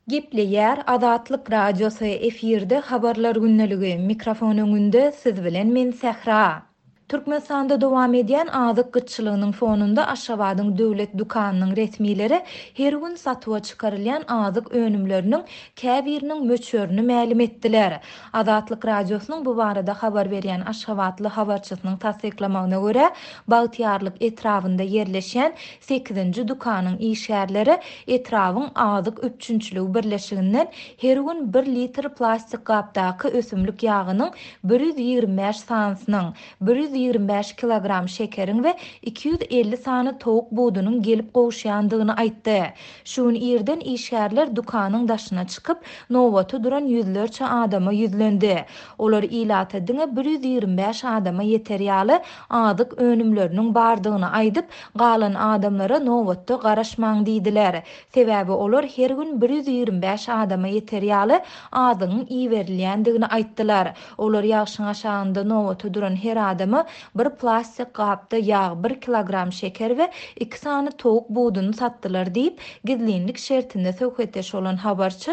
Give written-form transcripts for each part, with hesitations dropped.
Gepleýär Azatlyk radiosu efirde habarlar günneligi mikrofon öňünde siz bilen men Sähra. Türkmenistanda dowam edýän azyk gytçylygynyň fonunda Aşgabatyň döwlet dukanynyň resmileri her gün satyga çykarylýan azyk önümleriniň käbiriniň möçörini mälim etdiler. Azatlyk radiosynyň bu barada habar berýän Aşgabatly habarçysynyň tasdiklamagyna görä, Bagtyarlyk etrafynda yerleşen 8-nji dukanyň işgärleri etrawyň azyk öpçünçüligi birleşiginden her gün 1 litr plastik gapdaky ösümlik ýagynyň 125 sansynyň 125 kilogram şekeriň we 250 sany towuk budunyň gelip gowşýandygyny aýtdy. Şuň ýerden işgärler dukanyň daşyna çykyp, nowata duran ýüzlerçe adama ýüzlendi. Olar ilat edinge 125 adama ýeter ýaly azyk önümleriniň bardygyny aýdyp, galan adamlara nowatda garaşmaň diýdiler. Sebäbi olar her gün 125 adama ýeter ýaly azygyň iýerilýändigini aýtdylar. Olar ýagşyň aşagynda nowata duran her adamy bir plastik gapda ýağ, 1 kilogram şeker we 2 sany towuk buduny satdylar diýip gizlinlik şertinde söhbetdeş bolan habarçy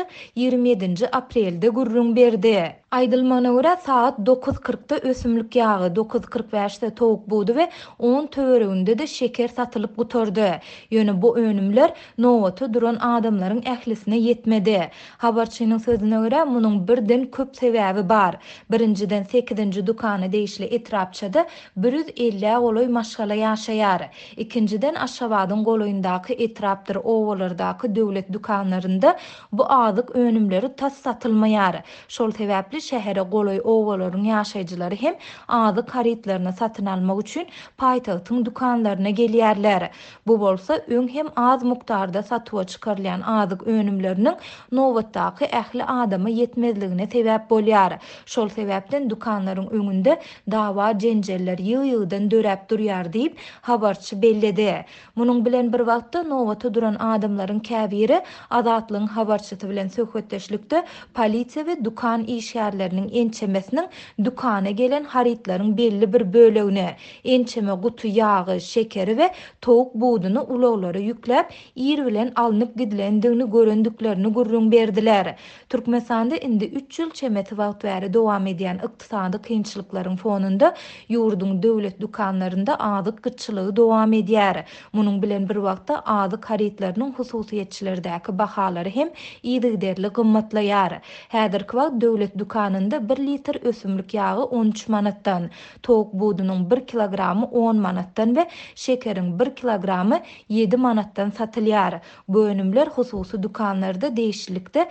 27 aprelde gurrun berdi. Aýdylmagyna görä saat 9:40-da ösümlik ýagy, 9:45-de towuk budu we 10 töwereginde de şeker satylyp gutardy. Ýöne bu önümler nowata duran adamlaryň ählisine ýetmedi. Habarçynyň sözüne görä munyň birden köp sebäbi bar. Birinciden 8-nji dukany değişli etrapçada 150 goloy maşgala ýaşaýar. İkinciden Aşgabatyň goloýundaky etrapdyr owalardaky döwlet dukanlarynda bu azyk önümleri tas satylmaýar. Şol sebäpli şähere goloý owalaryň ýaşaýjylary hem azyk haritlaryny satyn almak üçin paýtagtyň dukanlaryna gelýärler. Bu bolsa öň hem az mukdarda satyga çykarylýan azyk önümleriniň nowatdaky ähli adama ýetmezligine sebäp bolýar. Şol sebäpden dukanlaryň öňünde dawa jenjeller ýygy-ýygydan döräp durýar diýip habarçy belledi. Munyň bilen bir wagtda nowata duran adamlaryň käbiri Azatlygyň habarçysy bilen söhbetdeşlikde polisiýa we dukan işgärleriniň ençemesiniň dukana gelen haritlaryň belli bir bölegine ençeme gutu ýagy, şekeri we towuk buduny ulaglara ýükläp ýer bilen alınıp gidilendigini görendiklerini gurrun berdiler. Türkmenistanda indi 3 ýyl çemeti wagt bäri dowam edýän ykdysady kynçylyklaryň fonunda ýurdun döwlet dukanlarynda azyk gytçylygy dowam edýär. Munyň bilen bir wagtda azyk haritlarynyň hususiýetçilerdäki bahalary hem ýygyderli gymmatlaýar. Häzirki wagt döwlet dukanynda 1 litr ösümlik ýagy 13 manatdan, towuk budunyň 1 kilogramy 10 manatdan we şekeriň 1 kilogramy 7 manatdan satylýar. Bu önümler hususy dukanlarda değişiklikde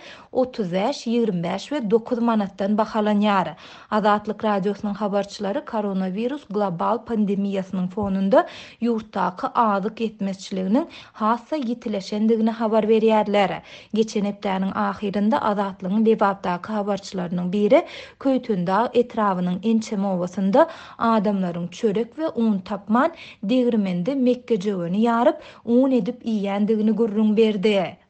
35, 25 we 9 manatdan bahalanýar. Azatlyk radiosynyň habarçylary koronavirus global pandemiýasynyň fonunda ýurtdaky azyk ýetmezçiliginiň hassa ýitileşendigini habar berýärler. Geçen hepdäniň ahirinde Azatlygyň webapdaky habarçylarynyň biri Köýtündä etrawynyň ençeme owasynda adamlaryň çörek we un tapman degirmende Mekke jöwüni ýaryp un edip iýendigini gurrun berdi.